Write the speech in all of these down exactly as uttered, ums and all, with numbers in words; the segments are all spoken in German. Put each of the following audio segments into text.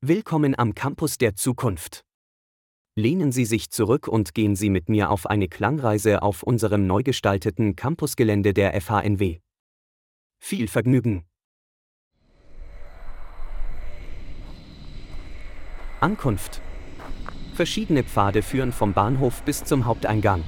Willkommen am Campus der Zukunft. Lehnen Sie sich zurück und gehen Sie mit mir auf eine Klangreise auf unserem neu gestalteten Campusgelände der F H N W. Viel Vergnügen! Ankunft. Verschiedene Pfade führen vom Bahnhof bis zum Haupteingang.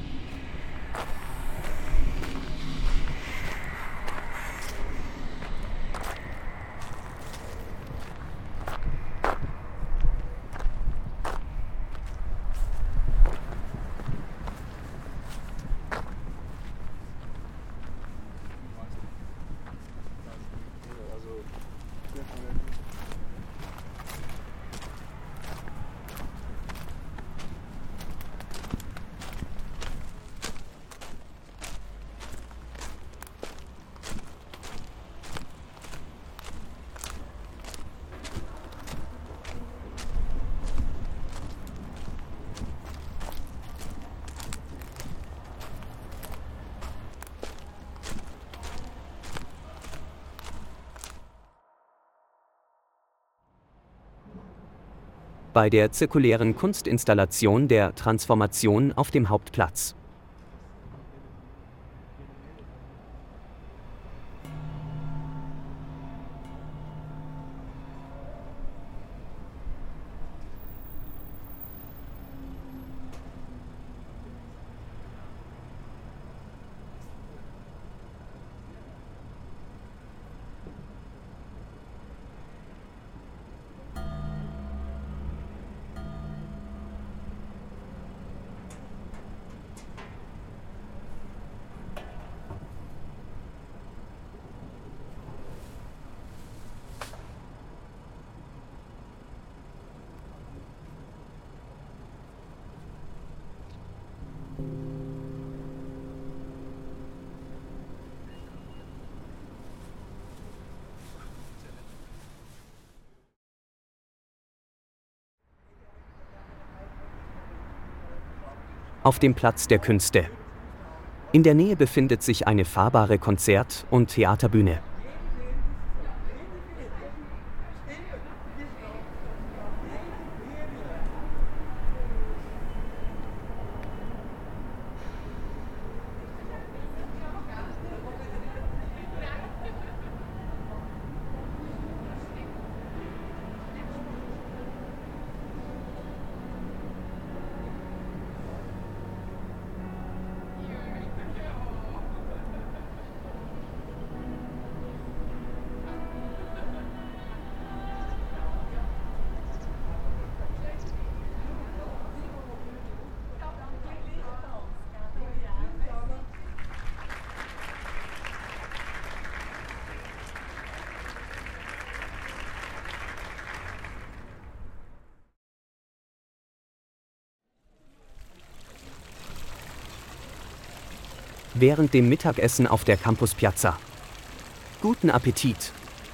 Bei der zirkulären Kunstinstallation der Transformation auf dem Hauptplatz. Auf dem Platz der Künste. In der Nähe befindet sich eine fahrbare Konzert- und Theaterbühne. Während dem Mittagessen auf der Campuspiazza. Guten Appetit!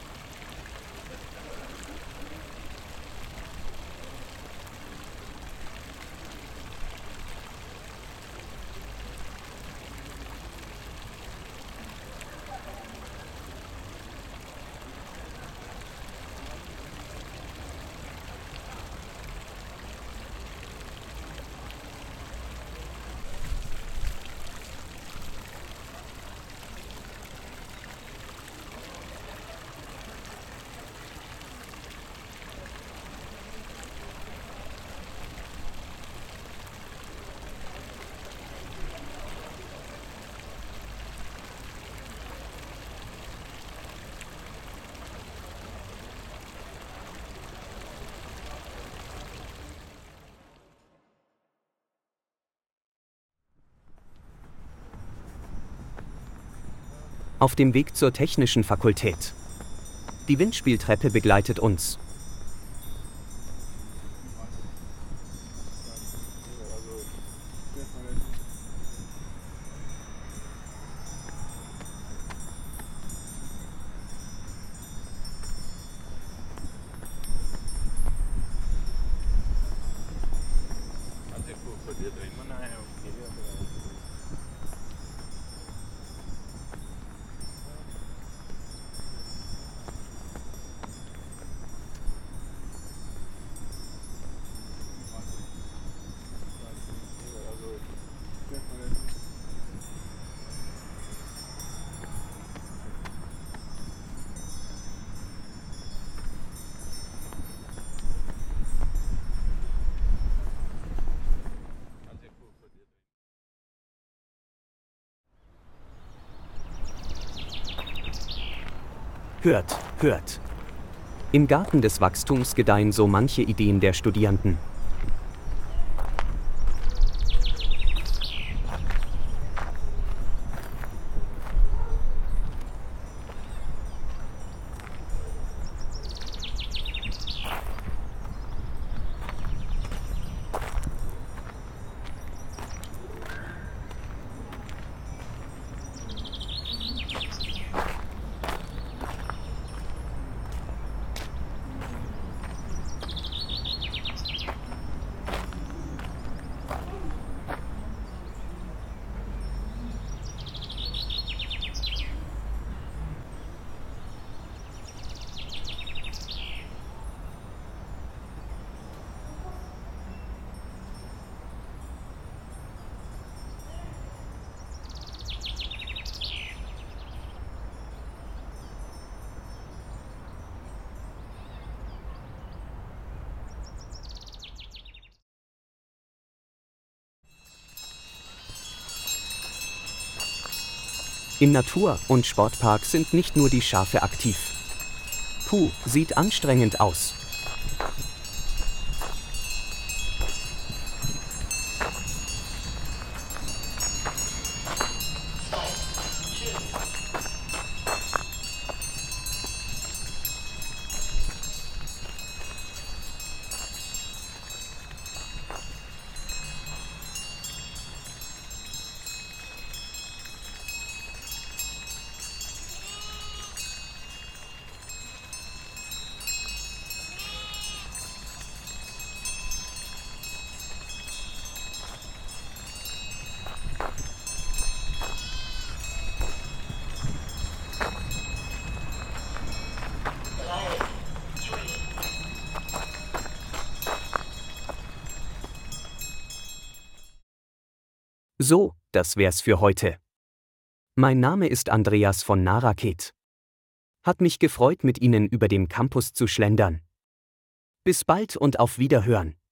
Auf dem Weg zur Technischen Fakultät. Die Windspieltreppe begleitet uns. Hört, hört. Im Garten des Wachstums gedeihen so manche Ideen der Studierenden. Im Natur- und Sportpark sind nicht nur die Schafe aktiv. Puh, sieht anstrengend aus. So, das wär's für heute. Mein Name ist Andreas von Naraket. Hat mich gefreut, mit Ihnen über den Campus zu schlendern. Bis bald und auf Wiederhören.